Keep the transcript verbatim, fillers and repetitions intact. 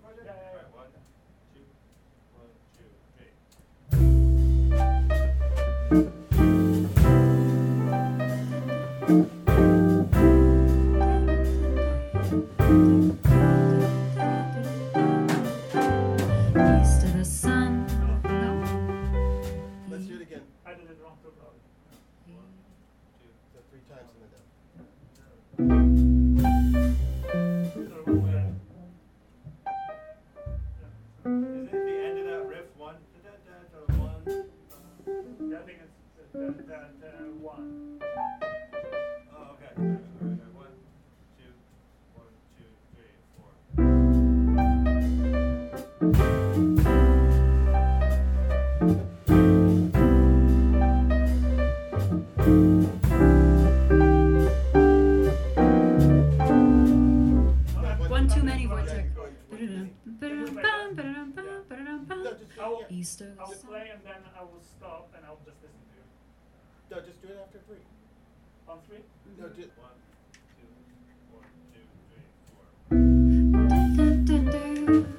project? Yeah, yeah, yeah. Alright, one, two, one, two, three. East of the sun. No. Let's do it again. I did it wrong too, probably. One, two, So three times and then down. So we're gonna- Isn't it the end of that riff one? Da, da, da, da, one. Uh, Yeah, I think it's that, that uh, one. oh, okay. Alright, alright, alright. One, two, one, two, three, four. One too many, Wojtek. Yeah, go ahead. No, just do I will, it again. East of I the will sun. play and then I will stop and I'll just listen to you. No, just do it after three. On three? No, do One, two, one, two, three, four. Dun, dun, dun, dun.